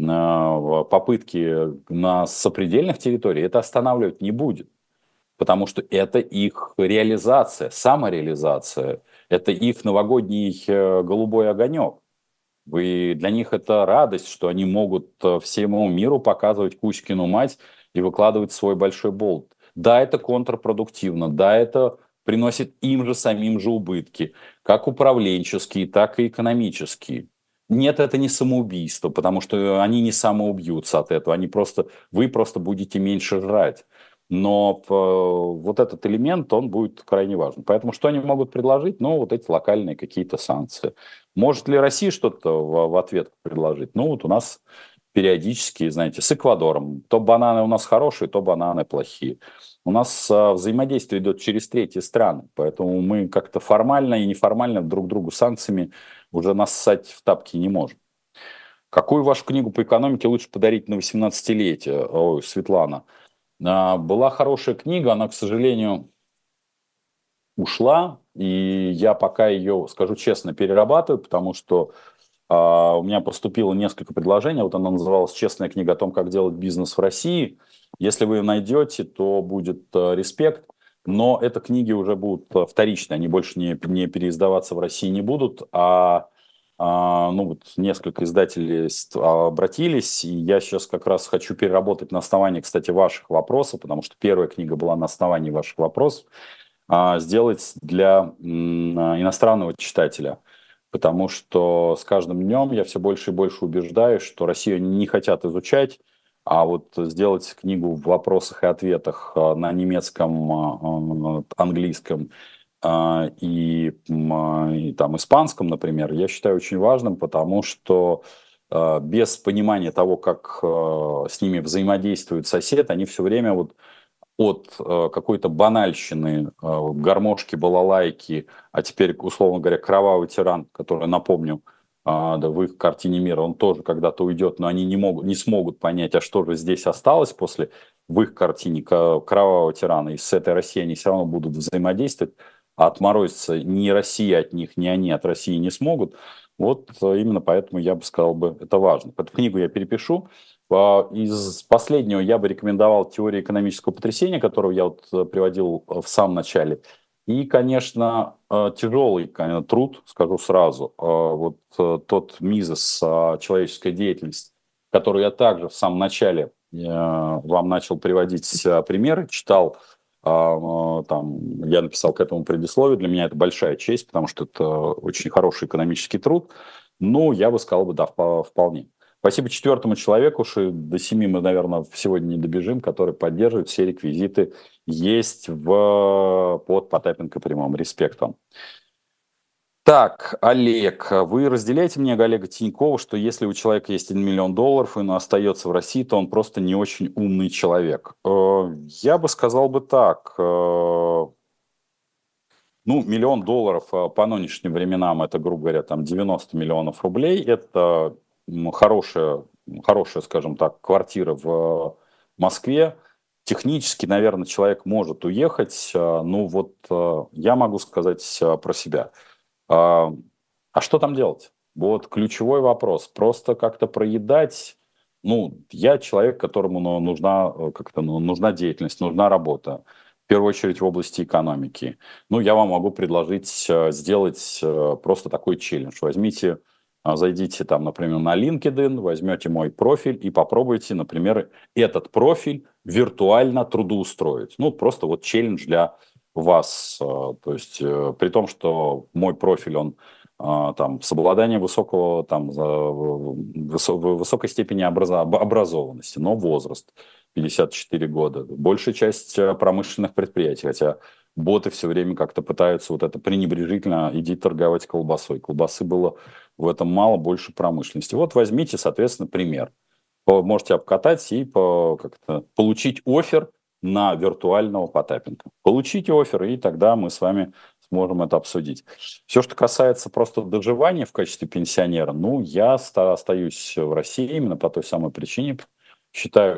попытки на сопредельных территориях это останавливать не будет. Потому что это их реализация, самореализация, это их новогодний голубой огонек. Вы, для них это радость, что они могут всему миру показывать Кузькину мать и выкладывать свой большой болт. Да, это контрпродуктивно, да, это приносит им же самим же убытки, как управленческие, так и экономические. Нет, это не самоубийство, потому что они не самоубьются от этого, они просто, вы просто будете меньше жрать. Но э, вот этот элемент, он будет крайне важен. Поэтому что они могут предложить? Ну, вот эти локальные какие-то санкции. Может ли Россия что-то в, в ответ предложить? Ну, вот у нас периодически, знаете, с Эквадором. То бананы у нас хорошие, то бананы плохие. У нас а, взаимодействие идет через третьи страны, поэтому мы как-то формально и неформально друг другу санкциями уже нассать в тапки не можем. Какую вашу книгу по экономике лучше подарить на восемнадцатилетие? Ой, Светлана. А, была хорошая книга, она, к сожалению, ушла, и я пока ее, скажу честно, перерабатываю, потому что а, у меня поступило несколько предложений. Вот она называлась «Честная книга о том, как делать бизнес в России». Если вы ее найдете, то будет э, респект. Но это книги уже будут э, вторичные, они больше не, не переиздаваться в России не будут. А, а, ну, вот несколько издателей ст- обратились, и я сейчас как раз хочу переработать на основании, кстати, ваших вопросов, потому что первая книга была на основании ваших вопросов, а, сделать для м, а, иностранного читателя. Потому что с каждым днем я все больше и больше убеждаюсь, что Россию не хотят изучать, а вот сделать книгу в вопросах и ответах а, на немецком, а, а, английском а, и, м, а, и там испанском, например, я считаю очень важным, потому что а, без понимания того, как а, с ними взаимодействует сосед, они все время вот от э, какой-то банальщины, э, гармошки, балалайки, а теперь, условно говоря, кровавый тиран, который, напомню, а, да, в их картине мира, он тоже когда-то уйдет, но они не, могут, не смогут понять, а что же здесь осталось после в их картине кровавого тирана. И с этой Россией они все равно будут взаимодействовать, а отморозиться ни Россия от них, ни они от России не смогут. Вот э, именно поэтому я бы сказал, бы, это важно. Эту книгу я перепишу. А, Из последнего я бы рекомендовал теорию экономического потрясения, которую я вот э, приводил э, в самом начале. И, конечно, э, тяжелый конечно, труд, скажу сразу, э, вот э, тот мизес э, человеческой деятельности, который я также в самом начале э, вам начал приводить э, примеры, читал, э, э, там, я написал к этому предисловие, для меня это большая честь, потому что это очень хороший экономический труд. Ну, я бы сказал, бы, да, впо- вполне. Спасибо четвертому человеку, что до семи мы, наверное, сегодня не добежим, который поддерживает все реквизиты. Есть в, под Потапенко прямом. Респект вам. Так, Олег, вы разделяете мнение Олега Тинькова, что если у человека есть один миллион долларов, и он остается в России, то он просто не очень умный человек? Э, Я бы сказал бы так. э, Ну, миллион долларов э, по нынешним временам, это, грубо говоря, там девяносто миллионов рублей. Это м, хорошая, хорошая, скажем так, квартира в Москве. Технически, наверное, человек может уехать. э, Ну, вот э, я могу сказать э, про себя. А а что там делать? Вот ключевой вопрос. Просто как-то проедать. Ну, я человек, которому ну, нужна э, как-то ну, нужна деятельность, нужна работа. В первую очередь в области экономики. Ну, я вам могу предложить э, сделать э, просто такой челлендж. Возьмите, а, зайдите там, например, на LinkedIn, возьмете мой профиль и попробуйте, например, этот профиль виртуально трудоустроить. Ну, просто вот челлендж для вас. э, То есть, э, при том, что мой профиль, он а, там, с обладанием высокого, там, за- высо- высокой степени образа- об- образованности, но возраст пятьдесят четыре года. Большая часть э, промышленных предприятий, хотя боты все время как-то пытаются вот это пренебрежительно, иди торговать колбасой. Колбасы было в этом мало, больше промышленности. Вот возьмите, соответственно, пример. По- Можете обкатать и по, как-то, получить офер на виртуального Потапенко. Получите офер, и тогда мы с вами сможем это обсудить. Все, что касается просто доживания в качестве пенсионера, ну, я ста- остаюсь в России именно по той самой причине. Считаю,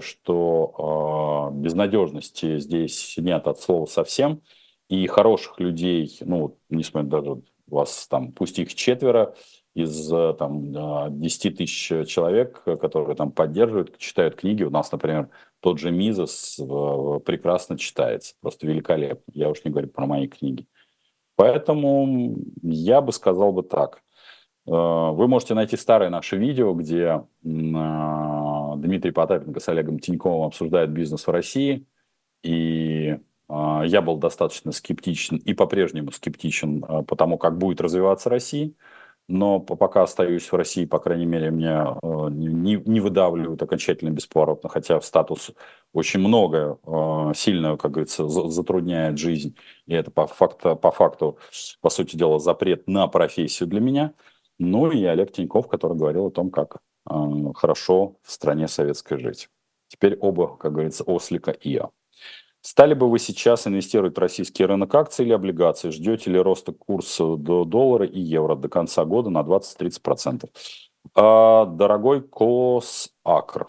что э, безнадежности здесь нет от слова совсем. И хороших людей, ну, вот, несмотря даже у вас там, пусть их четверо, из э, там э, десяти тысяч человек, э, которые там поддерживают, читают книги. У нас, например, тот же Мизес э, прекрасно читается, просто великолепно. Я уж не говорю про мои книги. Поэтому я бы сказал бы так. Э, Вы можете найти старое наше видео, где м, э, Дмитрий Потапенко с Олегом Тиньковым обсуждают бизнес в России. И э, я был достаточно скептичен и по-прежнему скептичен э, по тому, как будет развиваться Россия. но по- пока остаюсь в России, по крайней мере, меня э, не, не выдавливают окончательно бесповоротно, хотя статус очень многое э, сильно, как говорится, за- затрудняет жизнь, и это по факту, по факту, по сути дела, запрет на профессию для меня. Ну и Олег Тиньков, который говорил о том, как э, хорошо в стране советской жить. Теперь оба, как говорится, ослика и я. Стали бы вы сейчас инвестировать в российский рынок акций или облигаций? Ждете ли роста курса до доллара и евро до конца года на двадцать-тридцать процентов? А, дорогой Косакр,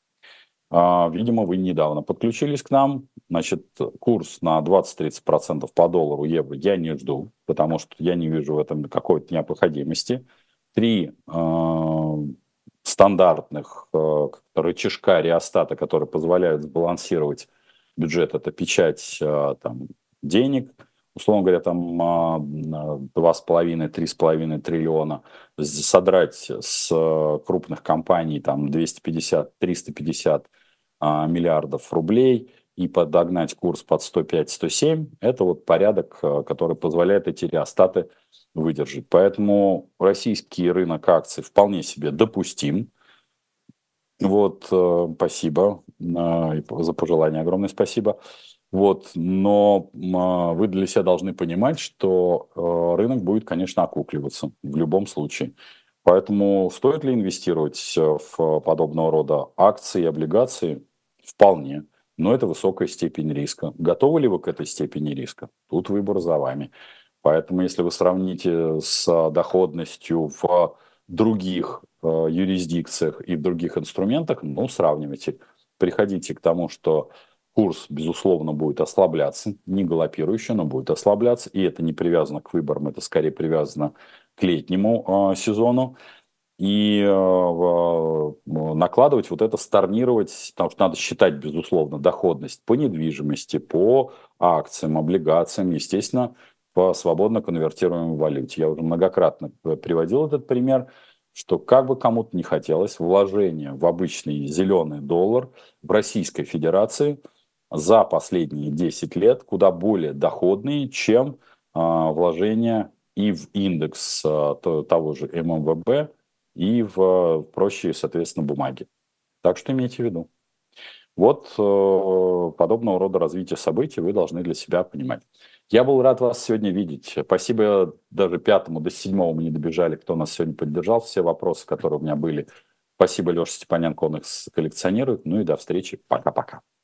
а, видимо, вы недавно подключились к нам. Значит, курс на двадцать-тридцать процентов по доллару, евро я не жду, потому что я не вижу в этом какой-то необходимости. Три а, стандартных а, рычажка реостата, которые позволяют сбалансировать бюджет, это печать а, там, денег, условно говоря, там а, два с половиной, три с половиной триллиона, содрать с а, крупных компаний там двести пятьдесят, триста пятьдесят а, миллиардов рублей и подогнать курс под сто пять - сто семь, это вот порядок, а, который позволяет эти реостаты выдержать. Поэтому российский рынок акций вполне себе допустим. Вот, э, спасибо э, и за пожелание, огромное спасибо. Вот, но м, а, вы для себя должны понимать, что э, рынок будет, конечно, окукливаться в любом случае. Поэтому стоит ли инвестировать э, в подобного рода акции и облигации? Вполне. Но это высокая степень риска. Готовы ли вы к этой степени риска? Тут выбор за вами. Поэтому, если вы сравните с доходностью в других э, юрисдикциях и в других инструментах, ну, сравнивайте. Приходите к тому, что курс, безусловно, будет ослабляться, не галопирующе, но будет ослабляться, и это не привязано к выборам, это скорее привязано к летнему э, сезону. И э, в- накладывать вот это, сторнировать, потому что надо считать, безусловно, доходность по недвижимости, по акциям, облигациям, естественно, по свободно конвертируемой валюте. Я уже многократно приводил этот пример, что как бы кому-то не хотелось, вложение в обычный зеленый доллар в Российской Федерации за последние десять лет куда более доходные, чем а, вложения и в индекс а, то- того же эм эм вэ бэ, и в прочие, соответственно, бумаги. Так что имейте в виду. Вот э, подобного рода развитие событий вы должны для себя понимать. Я был рад вас сегодня видеть. Спасибо даже пятому до седьмого мы не добежали, кто нас сегодня поддержал. Все вопросы, которые у меня были. Спасибо, Леша Степаненко, он их коллекционирует. Ну и до встречи. Пока-пока.